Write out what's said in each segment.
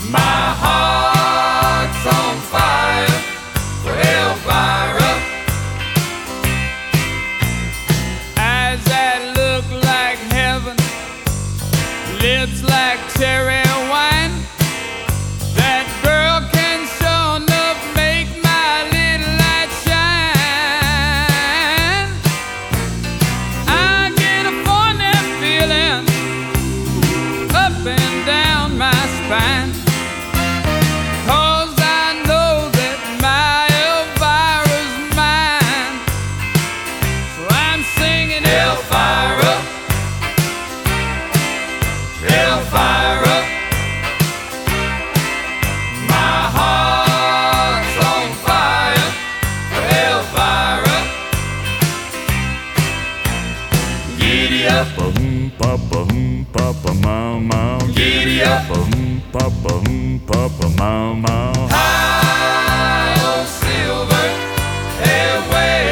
My heart's on fire for Elvira. Eyes that look like heaven, lips like cherry wine. That girl can sure enough make my little light shine. I get a funny feeling up and down my spine, 'cause I know that my Elvira's mine. So I'm singing Elvira, Elvira. My heart's on fire for Elvira. Giddy up, Papa, papa, mama. giddy up, Papa, papa, mama. high on silver airway.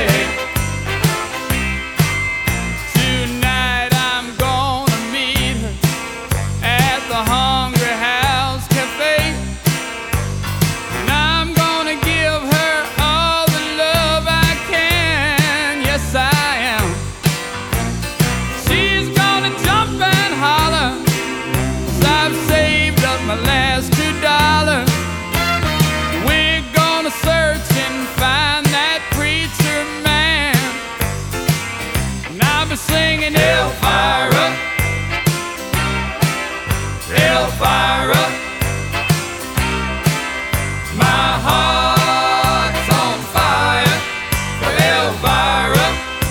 Tonight I'm gonna meet her at the Hungry House Cafe, and I'm gonna give her all the love I can. Yes, I am. She's gonna jump and holler, 'cause I've saved up my last $2. We're gonna search and find that preacher man, and I'll be singing Elvira, Elvira. My heart's on fire for Elvira.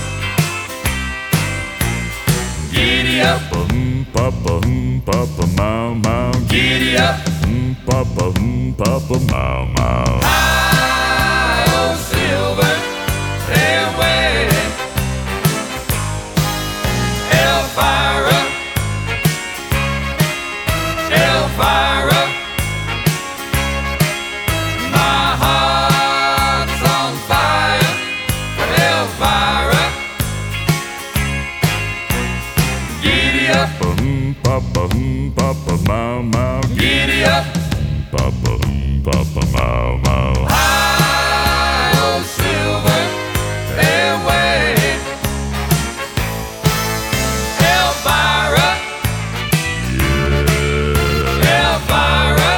Giddy up, Papa, papa, mama. giddy up, Papa, papa, mama. high on silver airway. Elvira, Elvira. My heart's on fire for Elvira. Giddy up, Papa, papa, mama. giddy up, Papa, papa, mama. high on silver airway. Elvira, Elvira.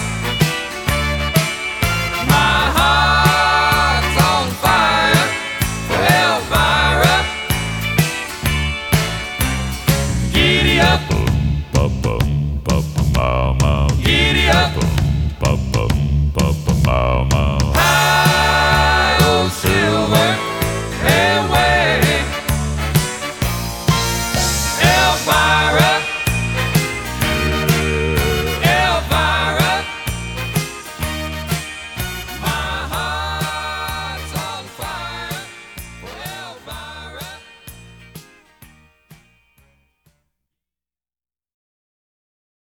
My heart's on fire for Elvira. Giddy up, Papa,